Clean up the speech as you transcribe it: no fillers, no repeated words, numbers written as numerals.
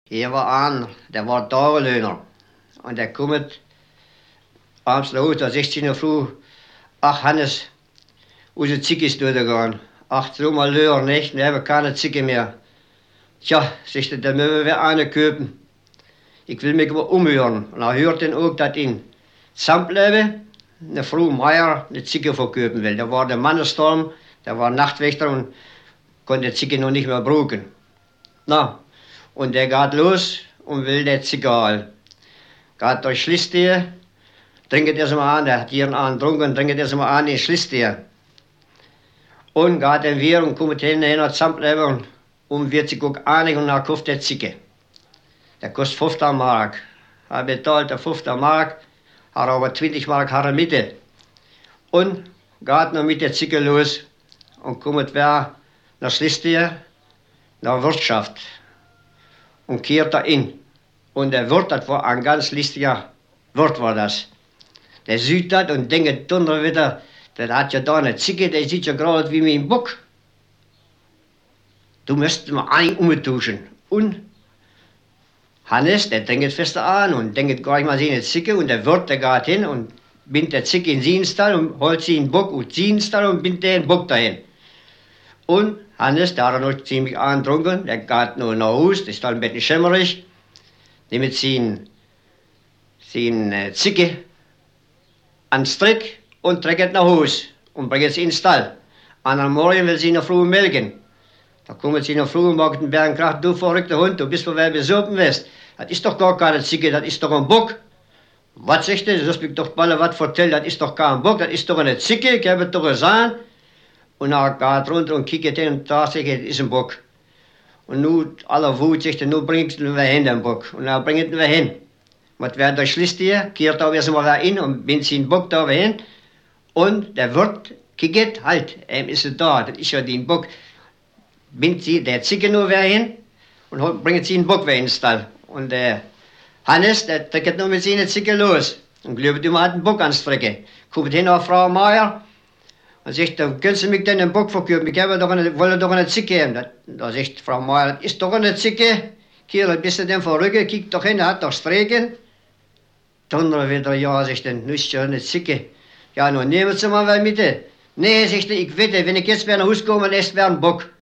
Hier war einer, der war Tagelöhner. Und der kommt abends nach Hause, da 16 Uhr früh. Ach, Hannes, unsere Zicke ist durchgegangen. Ach, so mal Löhr, nicht? Wir haben keine Zicke mehr. Tja, sagt er, dann müssen wir eine kaufen. Ich will mich aber umhören. Und er hört dann auch, dass in Zamplebe eine Frau Meier eine Zicke verkaufen will. Da war der Mannestorm, der war Nachtwächter und konnte die Zicke noch nicht mehr brauchen. Na, und der geht los und will die Zicke holen. Geht durch Schließtier, trinkt erstmal an, der hat ihren Abend getrunken, trinkt erstmal an in Schließtier. Und geht dann wieder und kommt hin nach Zamplebe und wird sich auch einig und dann kauft der Zicke. Der kostet 15 Mark. Er bezahlt der 15 Mark, hat aber 20 Mark hat er Mitte. Und geht noch mit der Zicke los und kommt wer nach Schließtier, nach Wirtschaft und kehrt da in. Und der Wirt, das war ein ganz listiger Wirt war das. Der sieht das und denkt drunter wieder, der hat ja da eine Zicke, der sieht ja gerade wie mein Bock. Du müsstest mal einen umtauschen. Und Hannes, der denkt fester an und denkt gar nicht mal seine Zicke und der Wirt, der geht hin und bindet der Zicke in seinen Stall und holt sie in den Bock und seinen Stall und bindet den Bock dahin. Und Hannes, der hat noch ziemlich angetrunken, der geht nur nach Hause, das ist dann ein bisschen schämmerig, nimmt seine Zicke ans Strick und trägt nach Hause und bringt sie in den Stall. Am Morgen will sie in der Früh melken. Da kommt sie in der Früh und macht den Bären Krach, du verrückter Hund, du bist, wo wer besoffen wirst. Das ist doch gar keine Zicke, das ist doch ein Bock. Was sagt du? Du hast mir doch mal was erzählt, das ist doch kein Bock, das ist doch eine Zicke, ich habe doch gesagt. Und er geht runter und kickt hin und da sagt er, das ist ein Bock. Und nun, aller Wut, sagt er, nun bringst du ihn hin, den Bock. Und er bringt ihn hin. Was wer durchschließt hier, kehrt da erst mal rein und bindet sie den Bock da hin. Und der Wirt kickt, halt, ist er da, das ist ja den Bock. Bindet sie der Zicke nur wieder hin und bringt sie den Bock wieder in den Stall. Und der Hannes, der trägt nur mit seiner Zicke los. Und glaubt, du hat den Bock anstrecken. Kommt hin auf Frau Meier und sagt, kannst du mich denn den Bock verkaufen? Ich wollte doch eine Zicke haben. Da sagt Frau Meier, das ist doch eine Zicke. Kerl, bist du denn verrückt? Kick doch hin, er hat doch Strecken. Donner wieder, ja, sagt er, das ist ja eine Zicke. Ja, nun nehmen Sie mal was mit. Nee, sagt er, ich wette, wenn ich jetzt wieder nach Hause komme, lässt wer einen Bock.